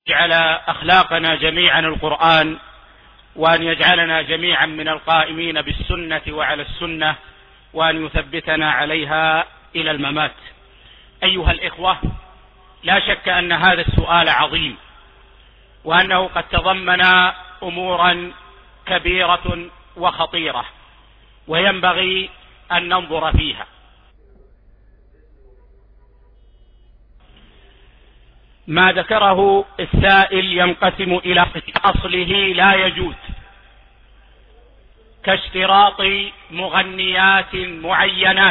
يجعل أخلاقنا جميعا القرآن، وأن يجعلنا جميعا من القائمين بالسنة وعلى السنة، وأن يثبتنا عليها إلى الممات. أيها الإخوة، لا شك أن هذا السؤال عظيم، وأنه قد تضمن أمورا كبيرة وخطيرة، وينبغي أن ننظر فيها. ما ذكره السائل ينقسم إلى أصله لا يجوز، كاشتراط مغنيات معينات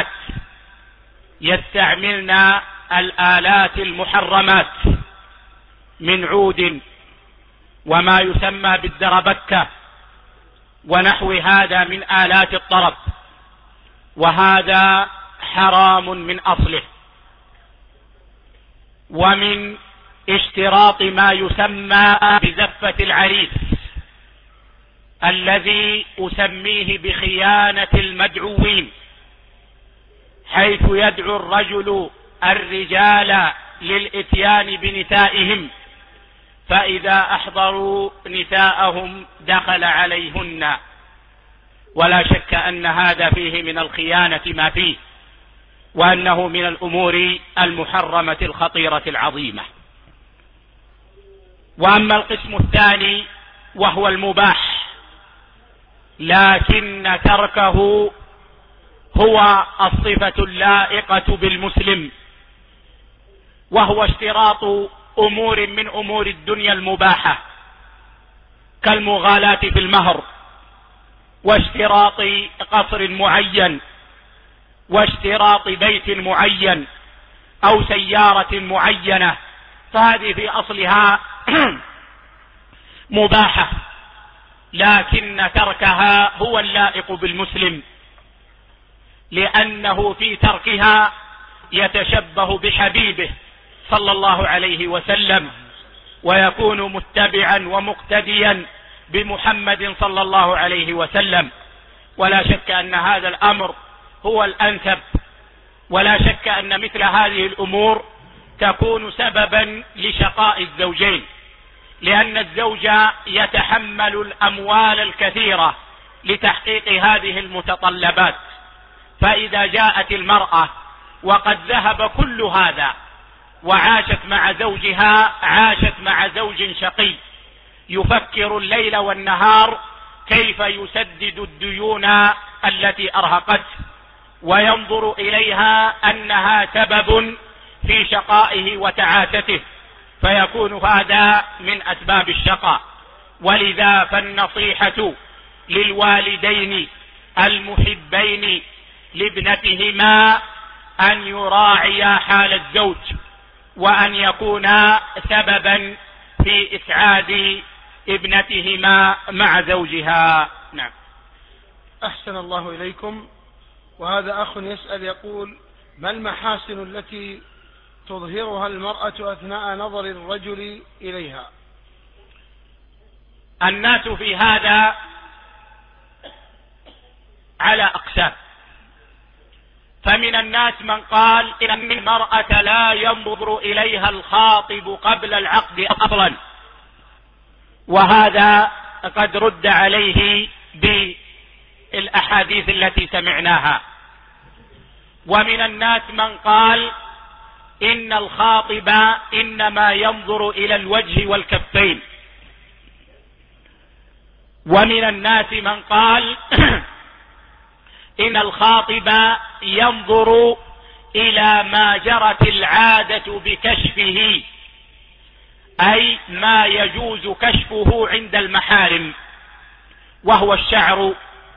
يستعملن الآلات المحرمات من عود وما يسمى بالدربكة ونحو هذا من آلات الطرب، وهذا حرام من أصله. ومن اشتراط ما يسمى بزفة العريس، الذي أسميه بخيانة المدعوين، حيث يدعو الرجل الرجال للإتيان بنسائهم، فإذا أحضروا نساءهم دخل عليهن، ولا شك أن هذا فيه من الخيانة ما فيه، وأنه من الأمور المحرمة الخطيرة العظيمة. وأما القسم الثاني وهو المباح، لكن تركه هو الصفة اللائقة بالمسلم، وهو اشتراط أمور من أمور الدنيا المباحة، كالمغالاة في المهر، واشتراط قصر معين، واشتراط بيت معين، أو سيارة معينة، فهذه في أصلها مباحة، لكن تركها هو اللائق بالمسلم، لأنه في تركها يتشبه بحبيبه صلى الله عليه وسلم، ويكون متبعا ومقتديا بمحمد صلى الله عليه وسلم. ولا شك أن هذا الأمر هو الأنسب، ولا شك أن مثل هذه الأمور تكون سببا لشقاء الزوجين، لأن الزوج يتحمل الأموال الكثيرة لتحقيق هذه المتطلبات، فإذا جاءت المرأة وقد ذهب كل هذا وعاشت مع زوجها، عاشت مع زوج شقي يفكر الليل والنهار كيف يسدد الديون التي أرهقته، وينظر إليها أنها سبب في شقائه وتعاسته، فيكون هذا من أسباب الشقاء. ولذا فالنصيحة للوالدين المحبين لابنتهما أن يراعيا حال الزوج، وأن يكونا سببا في إسعاد ابنتهما مع زوجها. نعم. أحسن الله إليكم. وهذا أخ يسأل يقول: ما المحاسن التي تظهرها المرأة أثناء نظر الرجل إليها؟ الناس في هذا على أقسام، فمن الناس من قال إن المرأة لا ينظر إليها الخاطب قبل العقد أصلا، وهذا قد رد عليه بالأحاديث التي سمعناها. ومن الناس من قال إن الخاطب إنما ينظر إلى الوجه والكفين. ومن الناس من قال إن الخاطب ينظر إلى ما جرت العادة بكشفه، أي ما يجوز كشفه عند المحارم، وهو الشعر،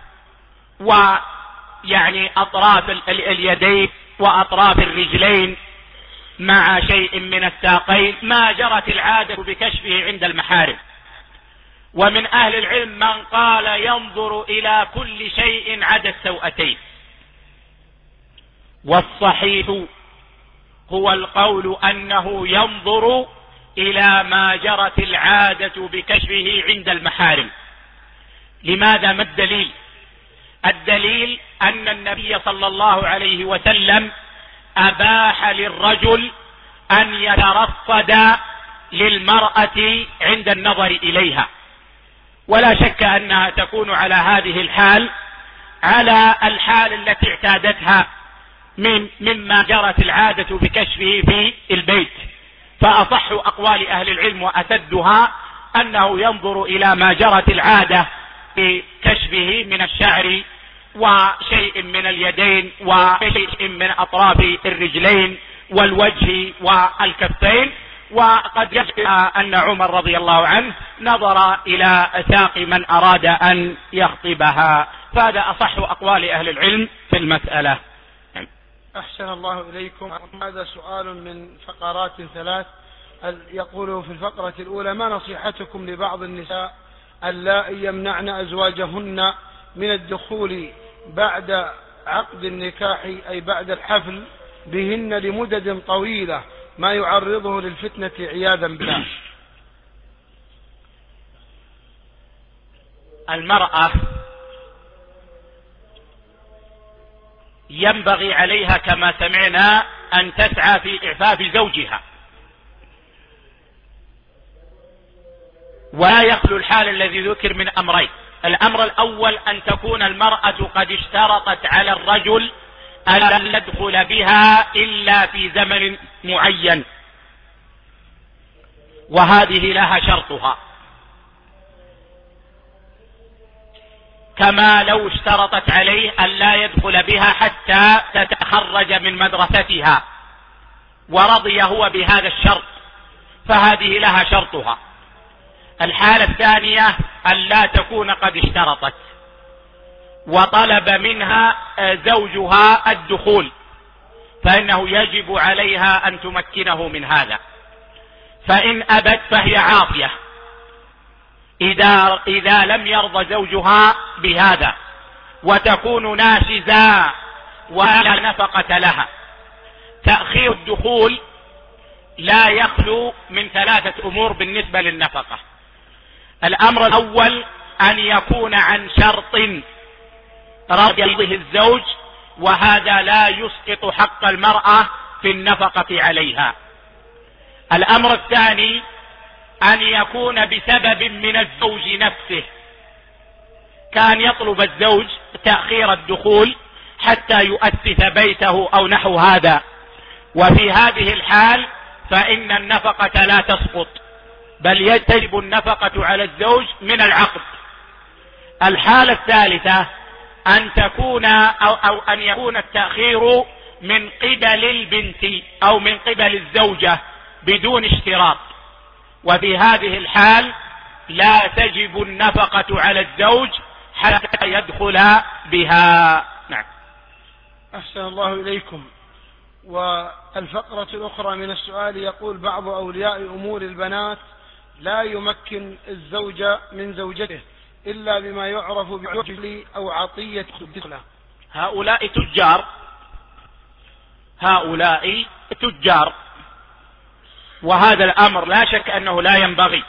ويعني أطراف اليدين وأطراف الرجلين مع شيء من الساقين، ما جرت العادة بكشفه عند المحارم. ومن أهل العلم من قال ينظر إلى كل شيء عدا السوأتين. والصحيح هو القول أنه ينظر إلى ما جرت العادة بكشفه عند المحارم. لماذا؟ ما الدليل؟ الدليل أن النبي صلى الله عليه وسلم أباح للرجل أن يترصد للمرأة عند النظر إليها، ولا شك أنها تكون على هذه الحال على الحال التي اعتادتها مما جرت العادة بكشفه في البيت. فأصح أقوال أهل العلم وأسدها أنه ينظر إلى ما جرت العادة بكشفه من الشعر وشيء من اليدين وشيء من أطراف الرجلين والوجه والكفين. وقد يجب أن عمر رضي الله عنه نظر إلى ساق من أراد أن يخطبها، فهذا أصح أقوال أهل العلم في المسألة. أحسن الله إليكم. هذا سؤال من فقرات ثلاث. يقول في الفقرة الأولى: ما نصيحتكم لبعض النساء اللائي يمنعن أزواجهن من الدخول بعد عقد النكاح أي بعد الحفل بهن لمدد طويلة ما يعرضه للفتنة عياذا بالله؟ المرأة ينبغي عليها كما سمعنا أن تسعى في إعفاف زوجها، ولا يخلو الحال الذي ذكر من أمرين. الأمر الأول أن تكون المرأة قد اشترطت على الرجل أن لا يدخل بها إلا في زمن معين، وهذه لها شرطها، كما لو اشترطت عليه أن لا يدخل بها حتى تتخرج من مدرستها ورضي هو بهذا الشرط، فهذه لها شرطها. الحالة الثانية أن لا تكون قد اشترطت وطلب منها زوجها الدخول، فإنه يجب عليها أن تمكنه من هذا، فإن أبت فهي عاصية إذا لم يرضى زوجها بهذا، وتكون ناشزة ولا نفقة لها. تأخير الدخول لا يخلو من ثلاثة أمور بالنسبة للنفقة. الأمر الأول أن يكون عن شرط رضي به الزوج، وهذا لا يسقط حق المرأة في النفقة عليها. الأمر الثاني أن يكون بسبب من الزوج نفسه، كان يطلب الزوج تأخير الدخول حتى يؤسس بيته أو نحو هذا، وفي هذه الحال فإن النفقة لا تسقط، بل تجب النفقة على الزوج من العقد. الحالة الثالثة أن تكون أو أن يكون التأخير من قبل البنت أو من قبل الزوجة بدون اشتراط، وفي هذه الحال لا تجب النفقة على الزوج حتى يدخل بها. نعم. أحسن الله إليكم. والفقرة الأخرى من السؤال يقول: بعض أولياء أمور البنات لا يمكن الزوج من زوجته إلا بما يعرف بعجل أو عطية الدخلة. هؤلاء تجار، وهذا الأمر لا شك أنه لا ينبغي.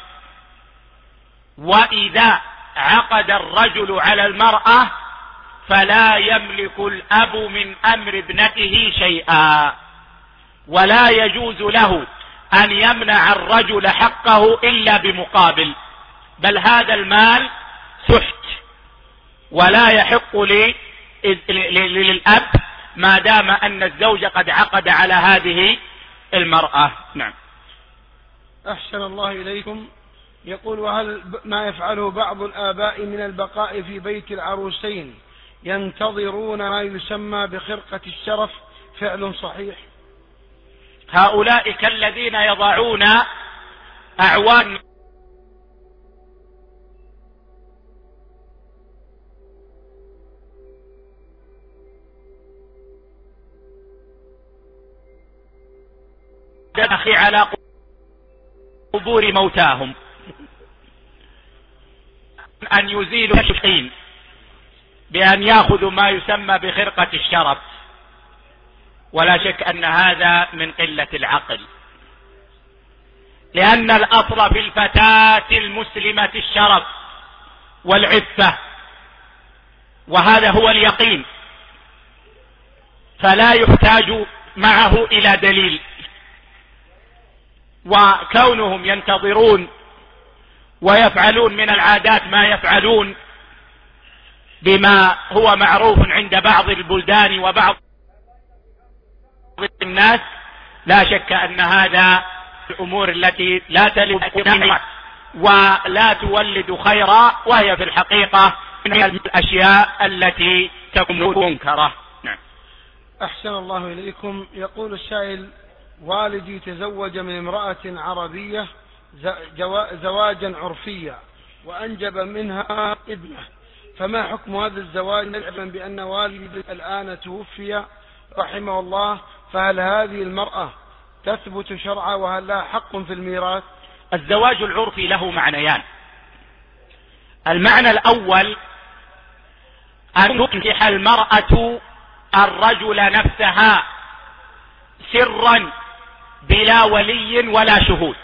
وإذا عقد الرجل على المرأة فلا يملك الأب من أمر ابنته شيئا، ولا يجوز له أن يمنع الرجل حقه إلا بمقابل، بل هذا المال سحت ولا يحق للأب ما دام أن الزوج قد عقد على هذه المرأة. نعم. أحسن الله إليكم. يقول: وهل ما يفعله بعض الآباء من البقاء في بيت العروسين ينتظرون ما يسمى بخرقة الشرف فعل صحيح؟ هؤلاء كالذين يضعون أعوان أخي على قبور موتاهم أن يزيلوا الشقين بأن يأخذوا ما يسمى بخرقة الشرف، ولا شك أن هذا من قلة العقل، لأن الأصل في الفتاة المسلمة الشرف والعفة، وهذا هو اليقين، فلا يحتاج معه إلى دليل. وكونهم ينتظرون ويفعلون من العادات ما يفعلون بما هو معروف عند بعض البلدان وبعض الناس، لا شك أن هذا الأمور التي لا تلد ولا تولد خيرا، وهي في الحقيقة من الأشياء التي تكون منكرة. نعم. أحسن الله إليكم. يقول السائل: والدي تزوج من امرأة عربية زواجا عرفيا وأنجب منها ابنه، فما حكم هذا الزواج علما بأن والدي الآن توفي رحمه الله؟ فهل هذه المرأة تثبت شرعا وهل لها حق في الميراث؟ الزواج العرفي له معنيان. المعنى الأول أن تنكح المرأة الرجل نفسها سرا بلا ولي ولا شهود،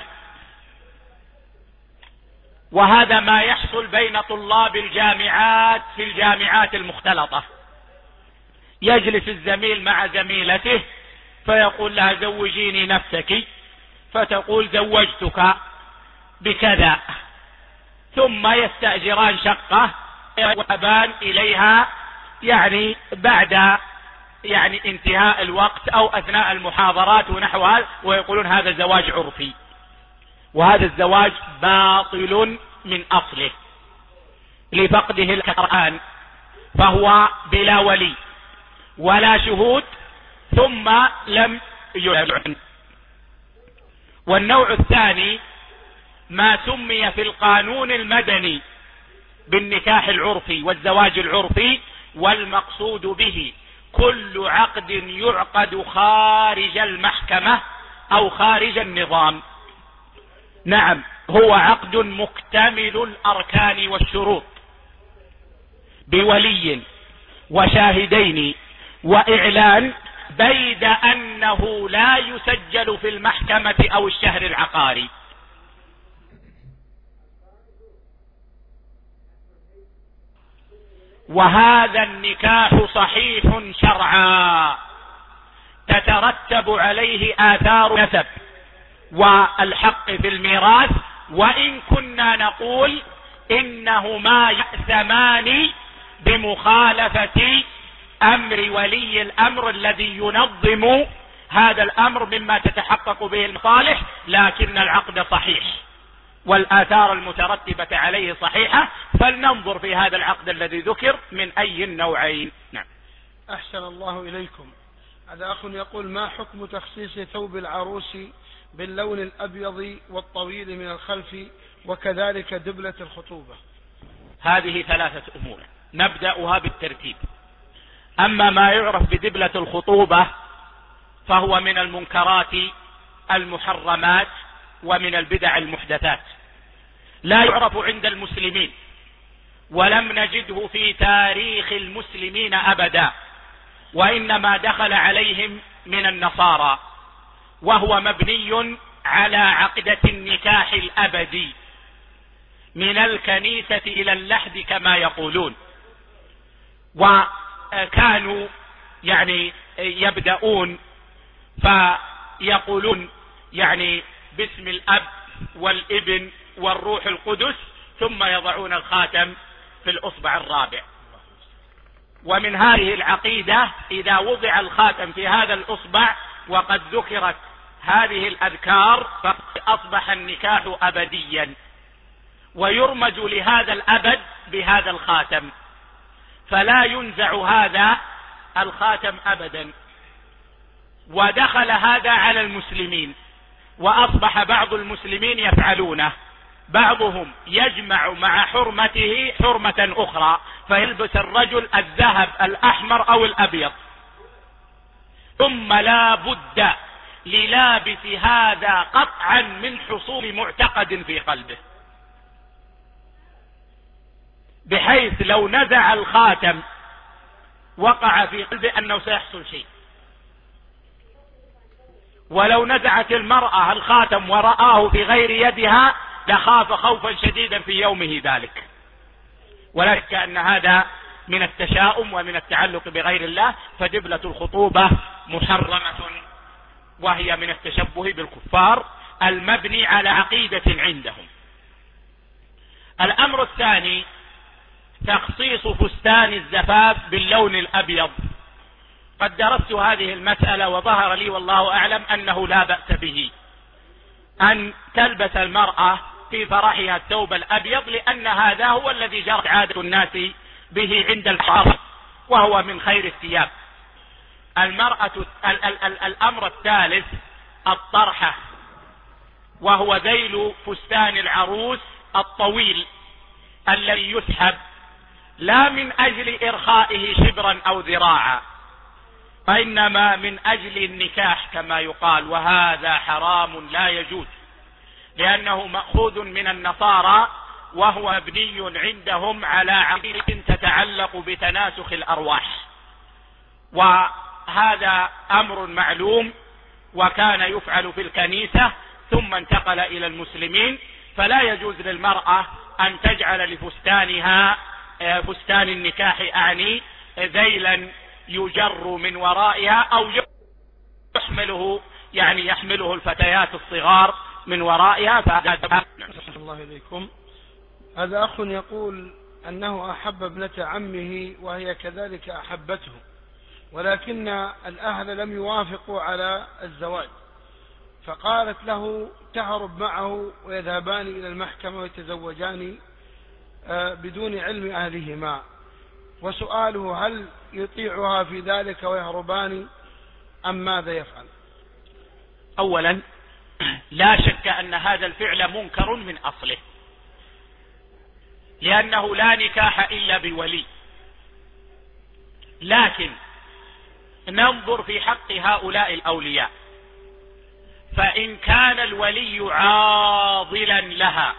وهذا ما يحصل بين طلاب الجامعات في الجامعات المختلطة. يجلس الزميل مع زميلته فيقول لها: زوجيني نفسك، فتقول: زوجتك بكذا، ثم يستأجران شقة ويذهبان إليها بعد انتهاء الوقت أو أثناء المحاضرات ونحوها، ويقولون هذا زواج عرفي، وهذا الزواج باطل من أصله لفقده القرآن، فهو بلا ولي ولا شهود ثم لم يعلن. والنوع الثاني ما سمي في القانون المدني بالنكاح العرفي والزواج العرفي، والمقصود به كل عقد يعقد خارج المحكمة أو خارج النظام. نعم، هو عقد مكتمل الأركان والشروط بولي وشاهدين وإعلان، بيد أنه لا يسجل في المحكمة أو الشهر العقاري. وهذا النكاح صحيح شرعا، تترتب عليه آثار نسب والحق في الميراث، وإن كنا نقول إنهما يأثمان بمخالفة أمر ولي الأمر الذي ينظم هذا الأمر مما تتحقق به المصالح، لكن العقد صحيح والآثار المترتبة عليه صحيحة، فلننظر في هذا العقد الذي ذكر من أي النوعين. نعم. أحسن الله إليكم. هذا أخ يقول: ما حكم تخصيص ثوب العروس باللون الأبيض والطويل من الخلف، وكذلك دبلة الخطوبة؟ هذه ثلاثة أمور نبدأها بالترتيب. أما ما يعرف بدبلة الخطوبة فهو من المنكرات المحرمات ومن البدع المحدثات، لا يعرف عند المسلمين ولم نجده في تاريخ المسلمين أبدا، وإنما دخل عليهم من النصارى، وهو مبني على عقدة النكاح الأبدي من الكنيسة إلى اللحد كما يقولون. وكانوا يبدأون فيقولون باسم الأب والابن والروح القدس، ثم يضعون الخاتم في الأصبع الرابع. ومن هذه العقيدة إذا وضع الخاتم في هذا الأصبع وقد ذكرت هذه الأذكار فقد أصبح النكاح أبديا، ويرمز لهذا الأبد بهذا الخاتم، فلا ينزع هذا الخاتم أبدا. ودخل هذا على المسلمين، وأصبح بعض المسلمين يفعلونه، بعضهم يجمع مع حرمته حرمة أخرى، فيلبس الرجل الذهب الأحمر أو الأبيض، ثم لا بد للابس هذا قطعا من حصول معتقد في قلبه، بحيث لو نزع الخاتم وقع في قلبه أنه سيحصل شيء، ولو نزعت المرأة الخاتم ورآه في غير يدها لخاف خوفا شديدا في يومه ذلك. ولا شك أن هذا من التشاؤم ومن التعلق بغير الله، فدبلة الخطوبة محرمة، وهي من التشبه بالكفار، المبني على عقيدة عندهم. الأمر الثاني تخصيص فستان الزفاف باللون الأبيض. قد درست هذه المسألة وظهر لي والله أعلم أنه لا بأس به أن تلبس المرأة في فرحها الثوب الأبيض، لأن هذا هو الذي جرت عادة الناس به عند الفرح، وهو من خير الثياب. الأمر الثالث الطرحة، وهو ذيل فستان العروس الطويل الذي يسحب لا من أجل إرخائه شبرا أو ذراعا، وإنما من أجل النكاح كما يقال، وهذا حرام لا يجوز، لأنه مأخوذ من النصارى، وهو مبني عندهم على عقيدة تتعلق بتناسخ الأرواح، وهذا أمر معلوم وكان يفعل في الكنيسة ثم انتقل إلى المسلمين. فلا يجوز للمرأة أن تجعل لفستانها فستان النكاح أعني ذيلا يجر من ورائها أو يحمله الفتيات الصغار من ورائها. الله إليكم. هذا أخ يقول أنه أحب ابنة عمه وهي كذلك أحبته، ولكن الأهل لم يوافقوا على الزواج، فقالت له تهرب معه ويذهبان إلى المحكمة ويتزوجان بدون علم أهلهما، وسؤاله هل يطيعها في ذلك ويهربان أم ماذا يفعل؟ أولا لا شك أن هذا الفعل منكر من أصله، لأنه لا نكاح إلا بولي، لكن ننظر في حق هؤلاء الأولياء، فإن كان الولي عاضلا لها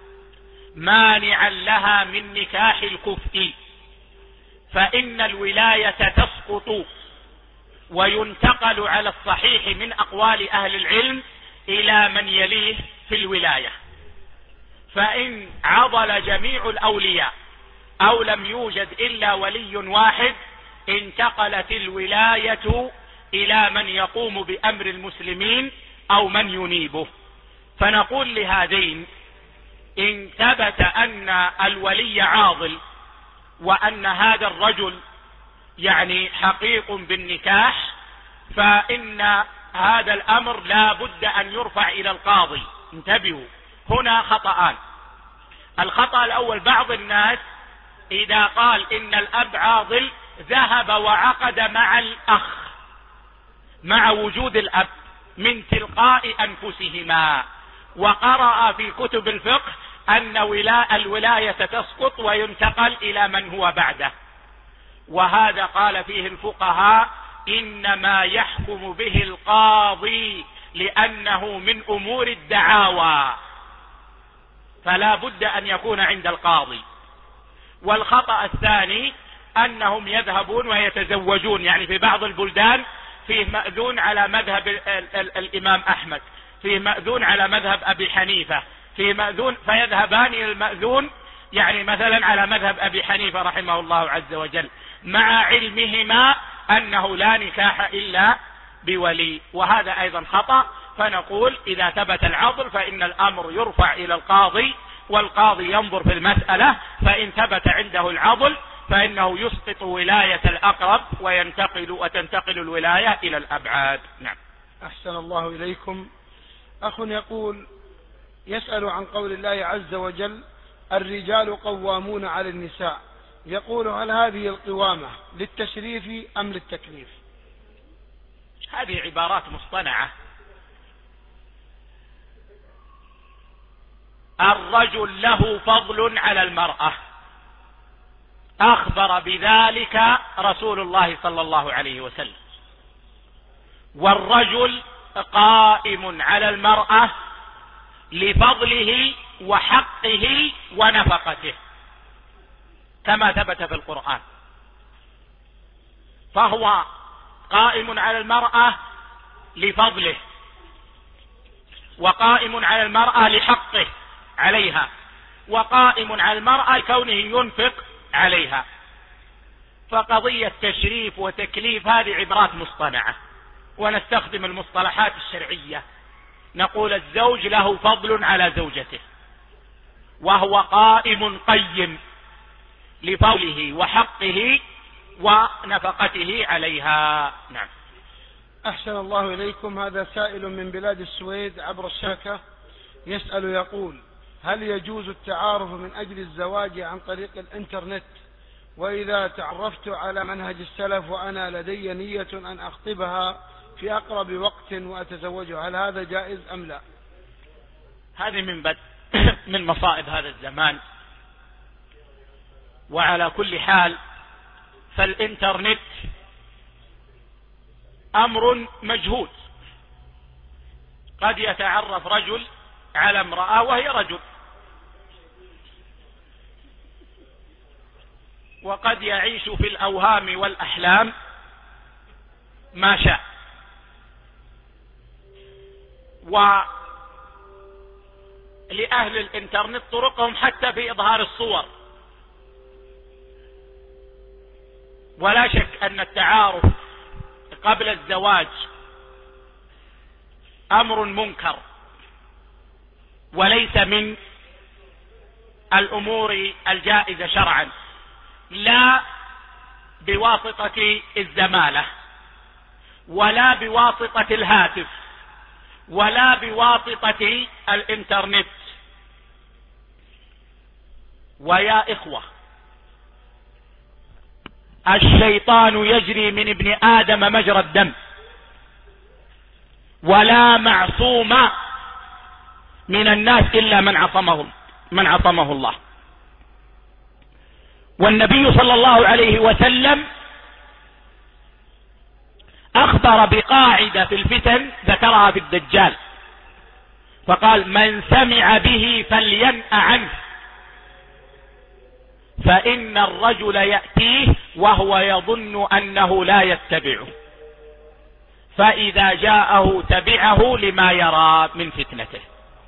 مانعا لها من نكاح الكفء فإن الولاية تسقط، وينتقل على الصحيح من أقوال أهل العلم إلى من يليه في الولاية. فإن عضل جميع الأولياء أو لم يوجد إلا ولي واحد انتقلت الولاية إلى من يقوم بأمر المسلمين أو من ينيبه. فنقول لهذين إن ثبت أن الولي عاضل وأن هذا الرجل حقيق بالنكاح، فإن هذا الأمر لا بد أن يرفع إلى القاضي. انتبهوا، هنا خطأان. الخطأ الأول، بعض الناس إذا قال إن الأب عاضل ذهب وعقد مع الأخ مع وجود الأب من تلقاء أنفسهما، وقرأ في كتب الفقه أن الولاية تسقط وينتقل إلى من هو بعده، وهذا قال فيه الفقهاء إنما يحكم به القاضي لأنه من أمور الدعاوى، فلا بد أن يكون عند القاضي. والخطأ الثاني أنهم يذهبون ويتزوجون، في بعض البلدان فيه مأذون على مذهب الإمام أحمد، فيه مأذون على مذهب أبي حنيفة، فيه مأذون، فيذهبان إلى المأذون مثلا على مذهب أبي حنيفة رحمه الله عز وجل، مع علمهما أنه لا نكاح إلا بولي، وهذا أيضا خطأ. فنقول إذا ثبت العضل فإن الأمر يرفع إلى القاضي، والقاضي ينظر في المسألة، فإن ثبت عنده العضل فإنه يسقط ولاية الأقرب وتنتقل الولاية إلى الأبعاد. نعم. أحسن الله إليكم. أخ يقول يسأل عن قول الله عز وجل الرجال قوامون على النساء، يقول هل هذه القوامة للتشريف أم للتكليف؟ هذه عبارات مصطنعة. الرجل له فضل على المرأة، أخبر بذلك رسول الله صلى الله عليه وسلم، والرجل قائم على المرأة لفضله وحقه ونفقته كما ثبت في القرآن، فهو قائم على المرأة لفضله، وقائم على المرأة لحقه عليها، وقائم على المرأة كونه ينفق عليها. فقضية تشريف وتكليف هذه عبارات مصطنعة، ونستخدم المصطلحات الشرعية نقول الزوج له فضل على زوجته، وهو قائم قيم لفضله وحقه ونفقته عليها. نعم. أحسن الله إليكم. هذا سائل من بلاد السويد عبر الشبكة يسأل يقول: هل يجوز التعارف من أجل الزواج عن طريق الإنترنت؟ وإذا تعرفت على منهج السلف وأنا لدي نية أن أخطبها في أقرب وقت وأتزوجها، هل هذا جائز أم لا؟ هذه من مصائب هذا الزمان. وعلى كل حال فالإنترنت أمر مجهود. قد يتعرف رجل على امرأة وهي رجل، وقد يعيش في الأوهام والأحلام ما شاء. ولأهل الإنترنت طرقهم حتى في إظهار الصور. ولا شك أن التعارف قبل الزواج أمر منكر، وليس من الأمور الجائزة شرعا، لا بواسطة الزمالة، ولا بواسطة الهاتف، ولا بواسطة الإنترنت. ويا إخوة، الشيطان يجري من ابن آدم مجرى الدم، ولا معصوم من الناس إلا من عصمه الله. والنبي صلى الله عليه وسلم أخبر بقاعدة في الفتن ذكرها في الدجال، فقال: من سمع به فلينأ عنه، فإن الرجل يأتيه وهو يظن أنه لا يتبعه، فإذا جاءه تبعه لما يرى من فتنته.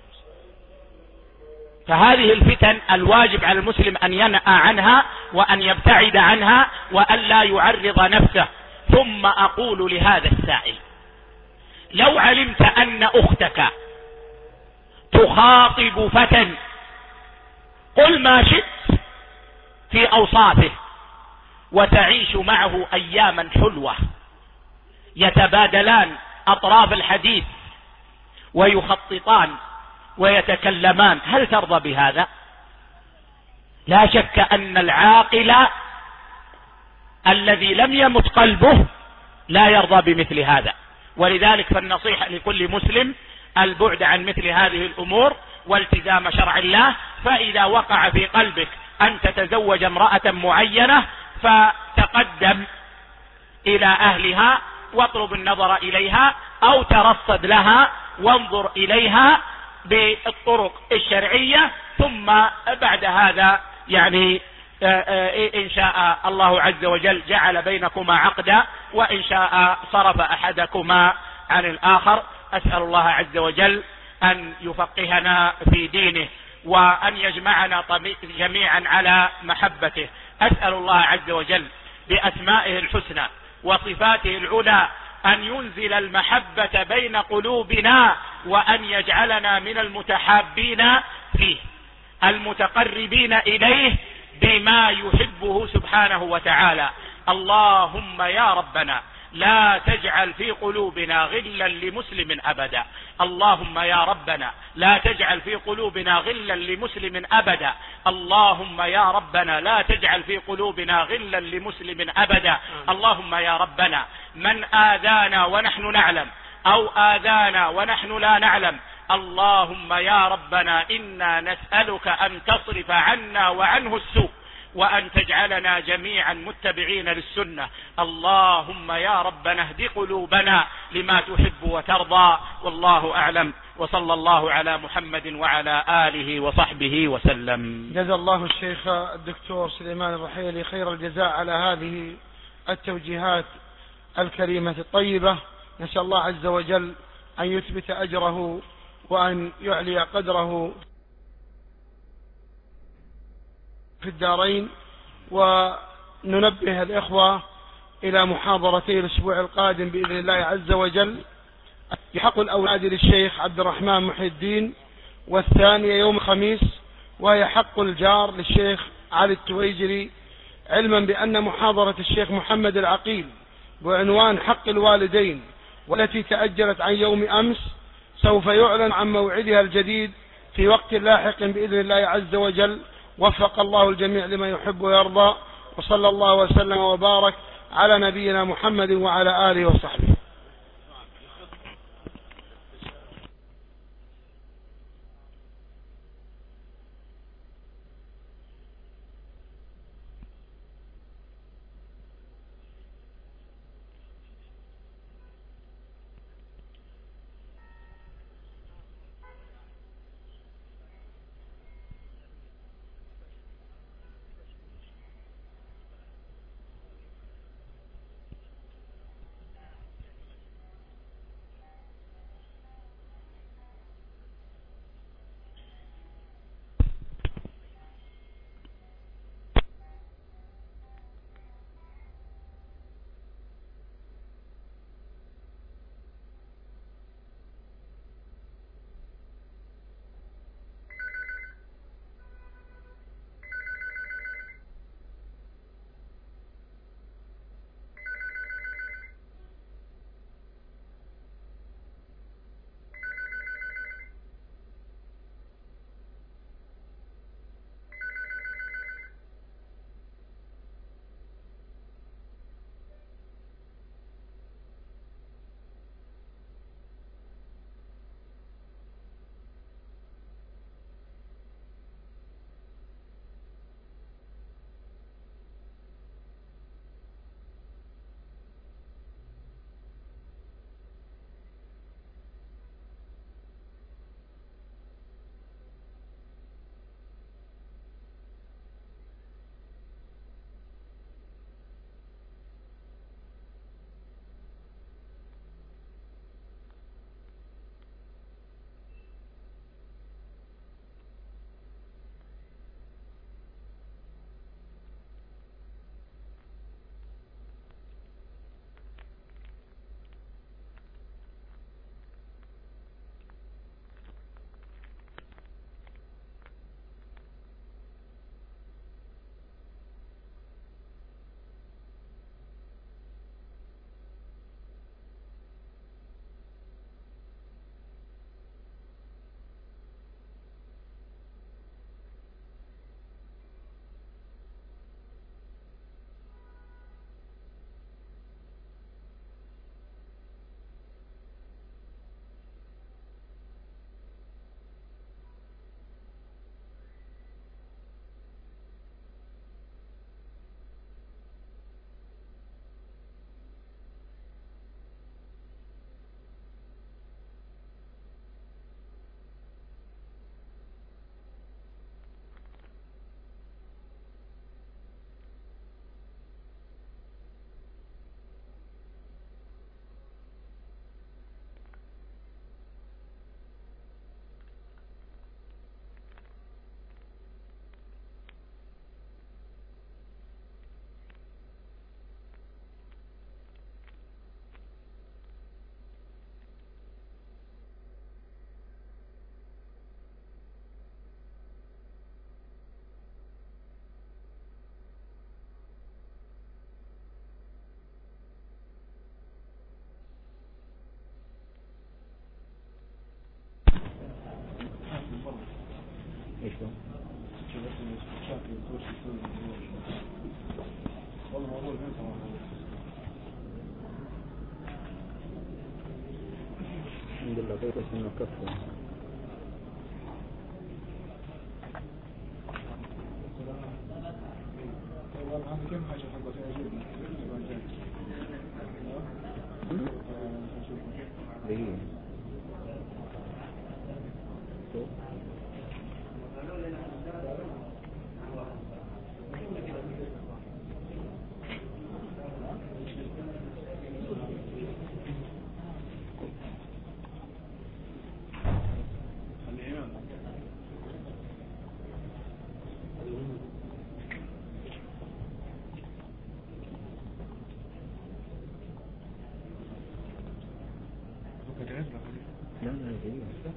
فهذه الفتن الواجب على المسلم أن ينأى عنها وأن يبتعد عنها وأن لا يعرض نفسه. ثم أقول لهذا السائل: لو علمت أن أختك تخاطب فتى، قل ما شئت في أوصافه، وتعيش معه أياما حلوة، يتبادلان أطراف الحديث ويخططان ويتكلمان، هل ترضى بهذا؟ لا شك أن العاقل الذي لم يمت قلبه لا يرضى بمثل هذا. ولذلك فالنصيحة لكل مسلم البعد عن مثل هذه الأمور والتزام شرع الله. فإذا وقع في قلبك أن تتزوج امرأة معينة فتقدم إلى أهلها واطلب النظر إليها، أو ترصد لها وانظر إليها بالطرق الشرعية، ثم بعد هذا يعني إن شاء الله عز وجل جعل بينكما عقدا، وإن شاء صرف أحدكما عن الآخر. أسأل الله عز وجل أن يفقهنا في دينه وأن يجمعنا جميعا على محبته. أسأل الله عز وجل بأسمائه الحسنى وصفاته العلى أن ينزل المحبة بين قلوبنا، وأن يجعلنا من المتحابين فيه المتقربين إليه بما يحبه سبحانه وتعالى. اللهم يا ربنا لا تجعل في قلوبنا غلا لمسلم أبدا. اللهم يا ربنا لا تجعل في قلوبنا غلا لمسلم أبدا. اللهم يا ربنا لا تجعل في قلوبنا غلا لمسلم أبدا. اللهم يا ربنا من آذانا ونحن نعلم أو آذانا ونحن لا نعلم، اللهم يا ربنا إنا نسألك أن تصرف عنا وعنه السوء، وأن تجعلنا جميعا متبعين للسنة. اللهم يا ربنا اهد قلوبنا لما تحب وترضى، والله أعلم، وصلى الله على محمد وعلى آله وصحبه وسلم. جزا الله الشيخ الدكتور سليمان الرحيلي خير الجزاء على هذه التوجيهات الكريمة الطيبة. نسأل الله عز وجل أن يثبت أجره وأن يعلي قدره في الدارين. وننبه الإخوة إلى محاضرتي الأسبوع القادم بإذن الله عز وجل يحق الأولاد للشيخ عبد الرحمن محي الدين، والثانية يوم الخميس وهي حق الجار للشيخ علي التويجري، علما بأن محاضرة الشيخ محمد العقيل بعنوان حق الوالدين والتي تأجلت عن يوم أمس سوف يعلن عن موعدها الجديد في وقت لاحق بإذن الله عز وجل. وفق الله الجميع لما يحب ويرضى، وصلى الله وسلم وبارك على نبينا محمد وعلى آله وصحبه. الحمد لله بيت اسمه كفر. لا جيد.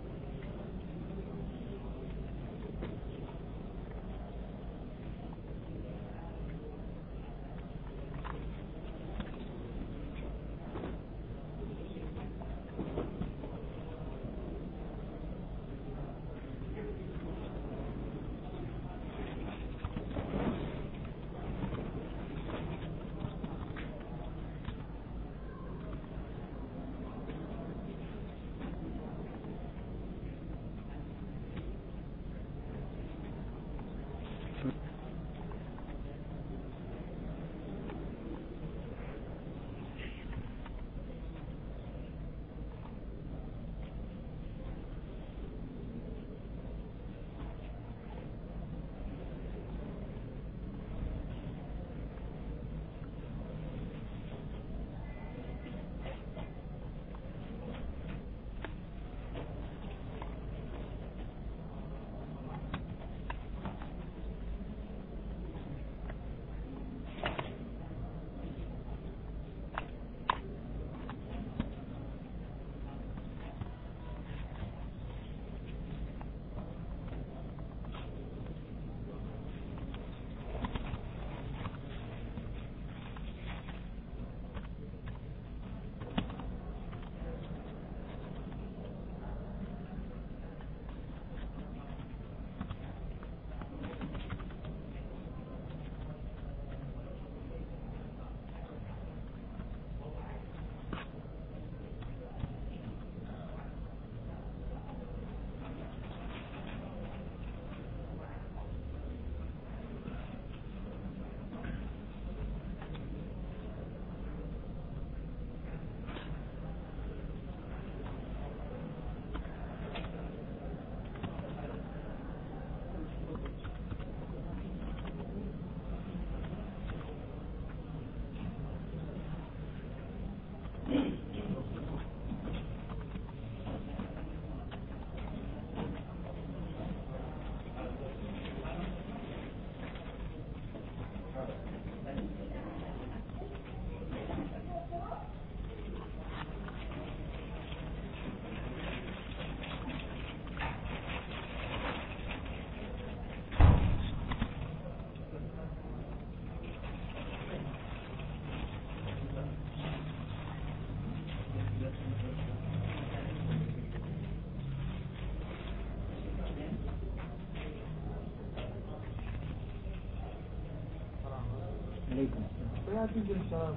عليكم السلام.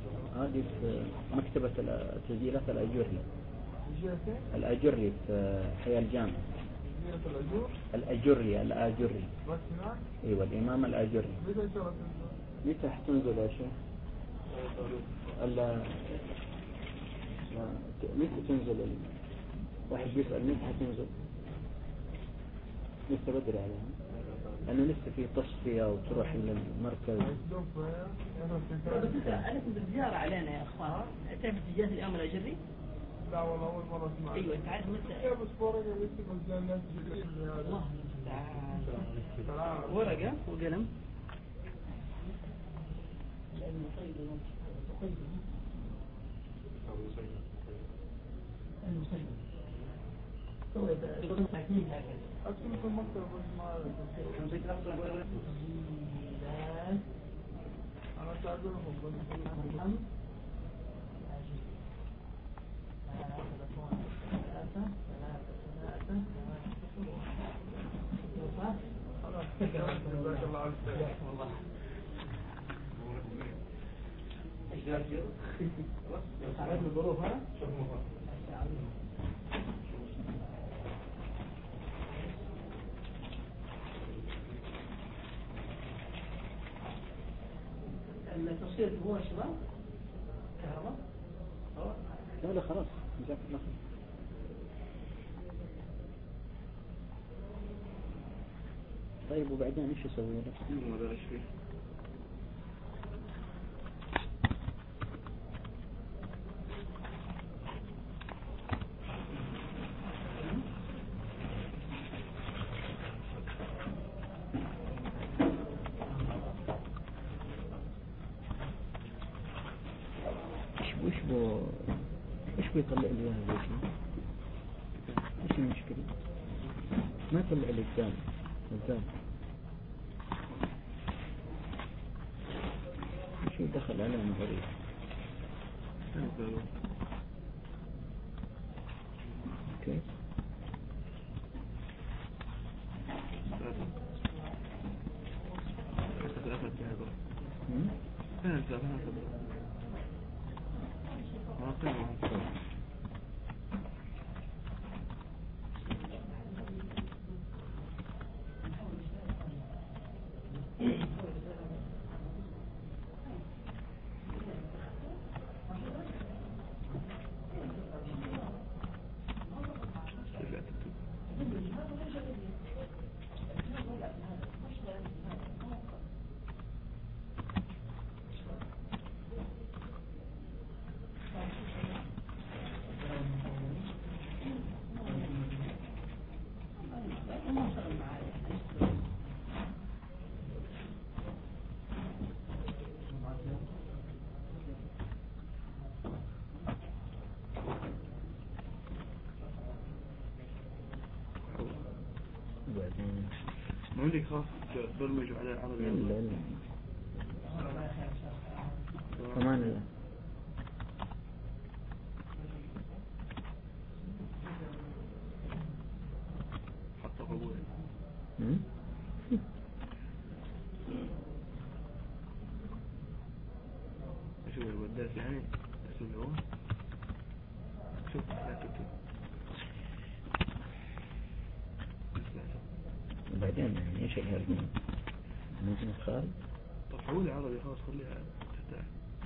هذه في مكتبة تسجيلات الأجري. الأجري في حي الجامع. الأجري. أيوة الإمام الأجري. متى حتنزل يا شيخ؟ متى تنزل؟ واحد يسأل متى حتنزل؟ لسه بدري عليها. أنه لسه في تصفية وتروح للمركز. أنا كنت بزيارة علينا يا أخوان. تعرف اتجاهات الإمام الأجري؟ لا والله أول مرة أسمع. أيوة أنت عارف متى؟ يا بس ورقة بس الناس. الله المستعان. ورقة وقلم. أكتب في المكتب بس ما أنا تعذرهم بس جزاك الله عن خير. تعرف الظروف ها؟ التصوير هو شباب كهرباء؟ لا خلاص جزاك الله خير. طيب وبعدين ايش اسوي لك؟ ماذا ايش فيه؟ ايش بيطلع لي اياها زي شنو؟ المشكلة؟ ما طلع الإقدام الزام شو دخل على مغريب اوكي ما عندك خاص برمج على العربي لا كمان لا حتى قبول شو الوداس يعني تسمعوه شوف لا تكتب وبعدين يعني ايش الهرجة ممكن تخال طب حولي عربي خلاص خليها تحتاج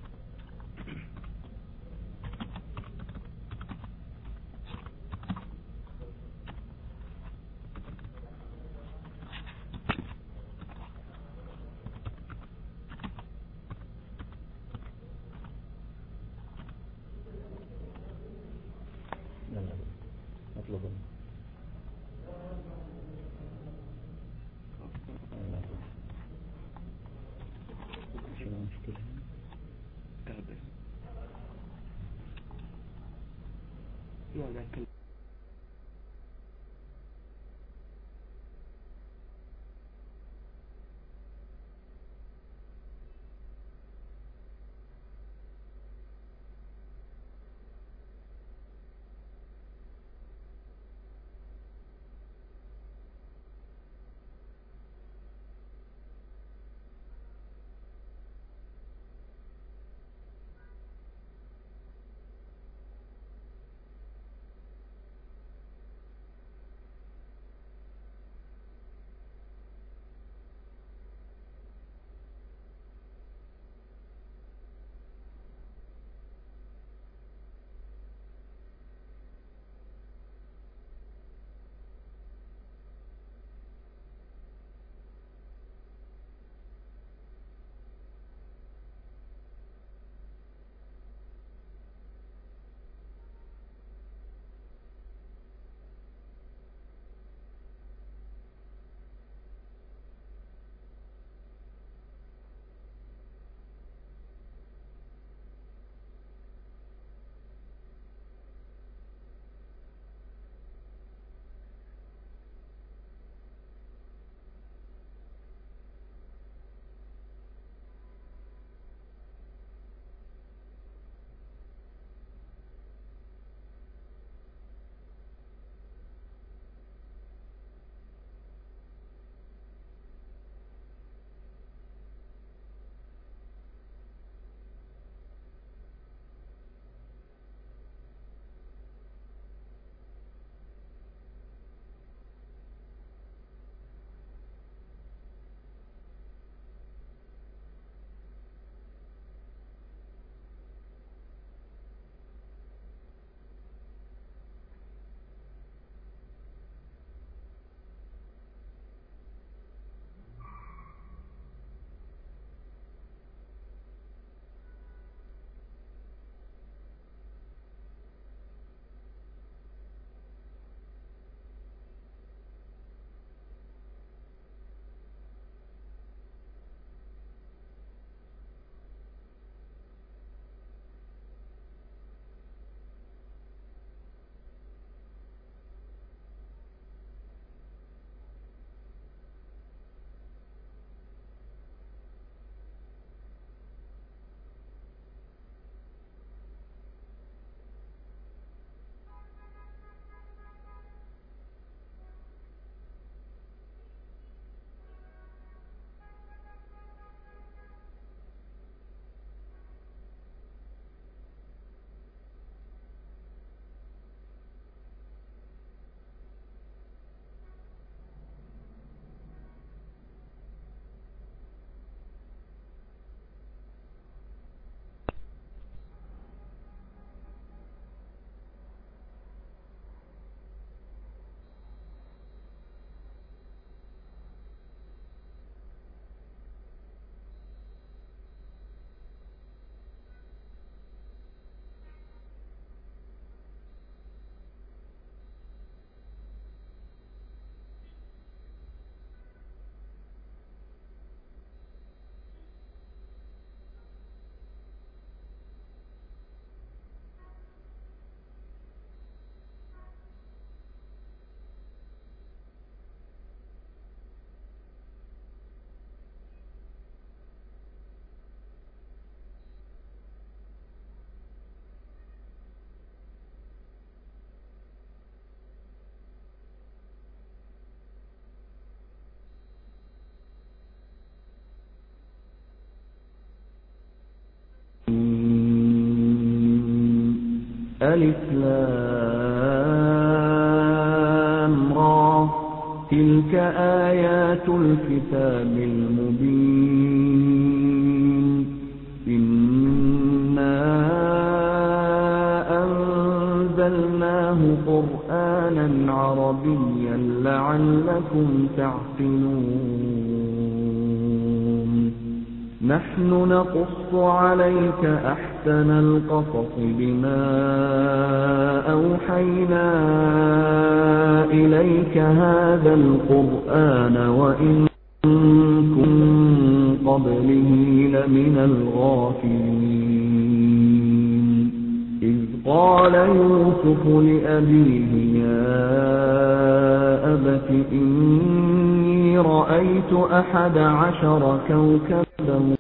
لا اطلب شو المشكلة تهبس لا ألف لام را تلك آيات الكتاب المبين إنا أنزلناه قرآنا عربيا لعلكم تعقلون نحن نقص عليك أحسن القصص بما أوحينا إليك هذا القرآن وإن كنت قبله لمن الغافلين إذ قال يوسف لأبيه يا أبت إني رأيت 11 كوكبا